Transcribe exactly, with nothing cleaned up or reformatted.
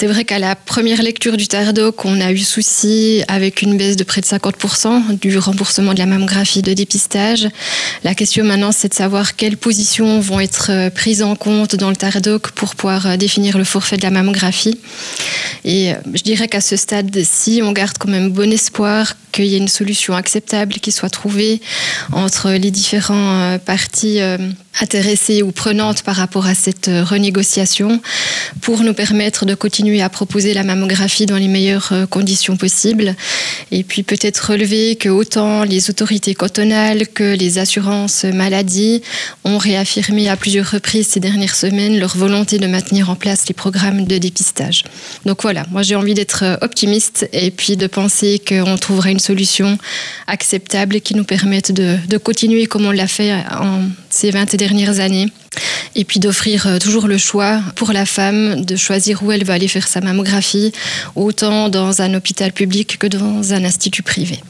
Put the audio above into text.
c'est vrai qu'à la première lecture du Tardoc, on a eu souci avec une baisse de près de cinquante pour cent du remboursement de la mammographie de dépistage. La question maintenant, c'est de savoir quelles positions vont être prises en compte dans le Tardoc pour pouvoir définir le forfait de la mammographie. Et je dirais qu'à ce stade-ci, on garde quand même bon espoir qu'il y ait une solution acceptable qui soit trouvée entre les différentes parties intéressées ou prenantes par rapport à cette renégociation pour nous permettre de continuer à proposer la mammographie dans les meilleures conditions possibles. Et puis peut-être relever que autant les autorités cantonales que les assurances maladie ont réaffirmé à plusieurs reprises ces dernières semaines leur volonté de maintenir en place les programmes de dépistage. Donc voilà, moi j'ai envie d'être optimiste et puis de penser qu'on trouvera une solution acceptable qui nous permette de, de continuer comme on l'a fait en ces vingt dernières années. Et puis d'offrir toujours le choix pour la femme de choisir où elle va aller faire sa mammographie, autant dans un hôpital public que dans un institut privé.